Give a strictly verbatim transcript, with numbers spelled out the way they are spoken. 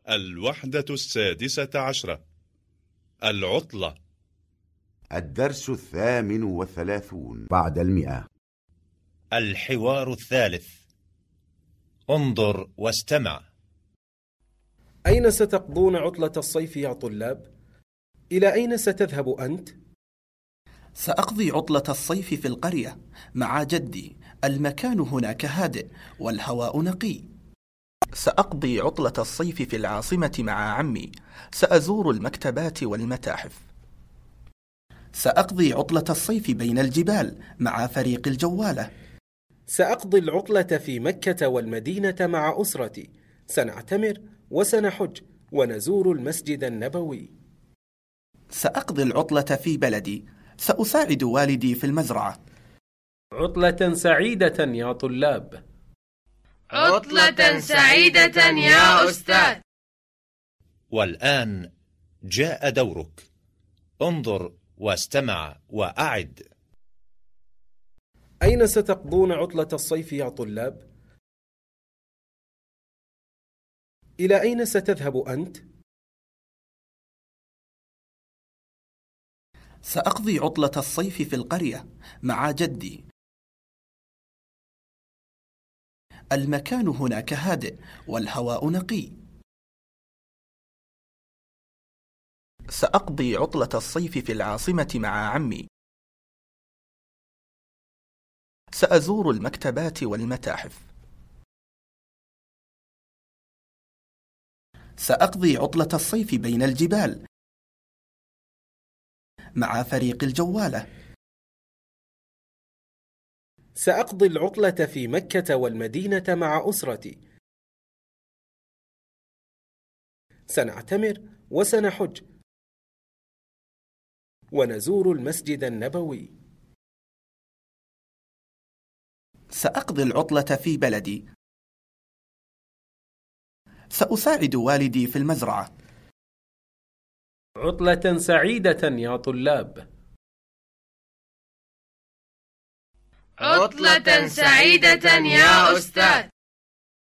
الوحدة السادسة عشرة. العطلة. الدرس الثامن والثلاثون بعد المئة. الحوار الثالث. انظر واستمع. أين ستقضون عطلة الصيف يا طلاب؟ إلى أين ستذهب أنت؟ سأقضي عطلة الصيف في القرية مع جدي. المكان هناك هادئ والهواء نقي. سأقضي عطلة الصيف في العاصمة مع عمي. سأزور المكتبات والمتاحف. سأقضي عطلة الصيف بين الجبال مع فريق الجوالة. سأقضي العطلة في مكة والمدينة مع أسرتي. سنعتمر وسنحج ونزور المسجد النبوي. سأقضي العطلة في بلدي. سأساعد والدي في المزرعة. عطلة سعيدة يا طلاب. عطلة سعيدة يا أستاذ. والآن جاء دورك. انظر واستمع وأعد. أين ستقضون عطلة الصيف يا طلاب؟ إلى أين ستذهب أنت؟ سأقضي عطلة الصيف في القرية مع جدي. المكان هناك هادئ والهواء نقي. سأقضي عطلة الصيف في العاصمة مع عمي. سأزور المكتبات والمتاحف. سأقضي عطلة الصيف بين الجبال مع فريق الجوالة. سأقضي العطلة في مكة والمدينة مع أسرتي. سنعتمر وسنحج ونزور المسجد النبوي. سأقضي العطلة في بلدي. سأساعد والدي في المزرعة. عطلة سعيدة يا طلاب. عطلة سعيدة يا أستاذ.